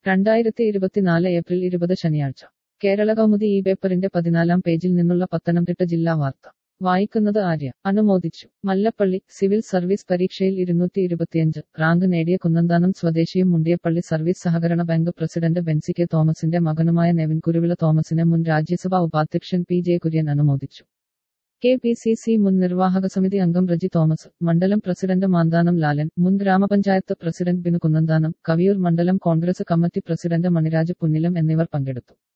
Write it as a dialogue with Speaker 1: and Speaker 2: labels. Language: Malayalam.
Speaker 1: 2024 ഏപ്രിൽ 20 ശനിയാഴ്ച കേരള കൗമുദി ഈ പേപ്പറിന്റെ 14-ാം പേജിൽ നിന്നുള്ള പത്തനംതിട്ട ജില്ലാ വാർത്ത വായിക്കുന്നത് ആര്യ. അനുമോദിച്ചു. മല്ലപ്പള്ളി സിവിൽ സർവീസ് പരീക്ഷയിൽ 225 റാങ്ക് നേടിയ കുന്നന്താനം സ്വദേശിയും മുണ്ടിയപ്പള്ളി സർവീസ് സഹകരണ ബാങ്ക് പ്രസിഡന്റ് ബെൻസി കെ തോമസിന്റെ മകനുമായ നെവിൻ കുരുവിള തോമസിനെ മുൻ രാജ്യസഭാ ഉപാധ്യക്ഷൻ പി ജെ കുര്യൻ അനുമോദിച്ചു. കെ പി സി സി മുൻ നിർവാഹക സമിതി അംഗം റജി തോമസ്, മണ്ഡലം പ്രസിഡന്റ് മാന്താനം ലാലൻ, മുൻ ഗ്രാമപഞ്ചായത്ത് പ്രസിഡന്റ് ബിനു കുന്നന്താനം, കവിയൂർ മണ്ഡലം കോൺഗ്രസ് കമ്മിറ്റി പ്രസിഡന്റ് മണിരാജ് പുന്നിലം എന്നിവർ പങ്കെടുത്തു.